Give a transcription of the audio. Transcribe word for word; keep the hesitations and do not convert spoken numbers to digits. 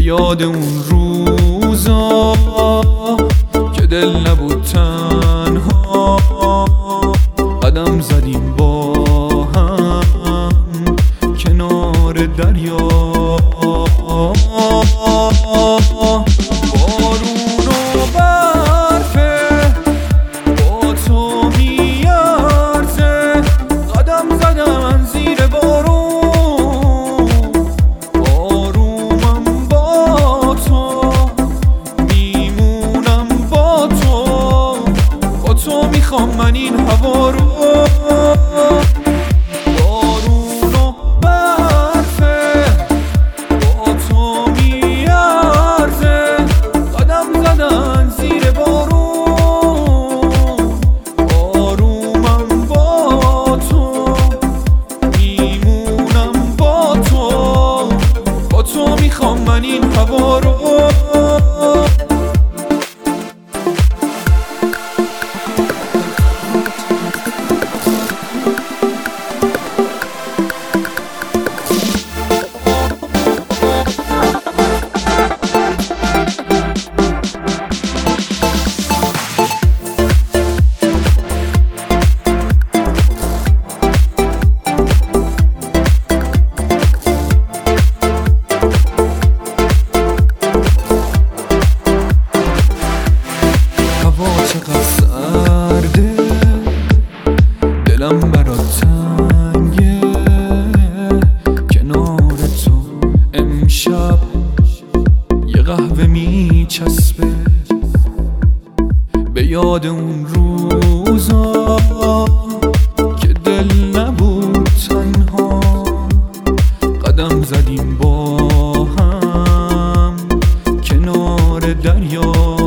یاد اون روزا که دل نبود تنها، قدم زدیم با هم کنار دریا. بارون و برفه با تو میارزه، قدم زدم زیر بارون، آرومم با تو، میمونم با تو، با تو میخوام من این هوا رو. میخوام من این هوا رو. چقدر سرده، دلم برات تنگه، کنار تو امشب یه قهوه میچسبه، به یاد اون روزا که دل نبود تنها، قدم زدیم با هم کنار دریا.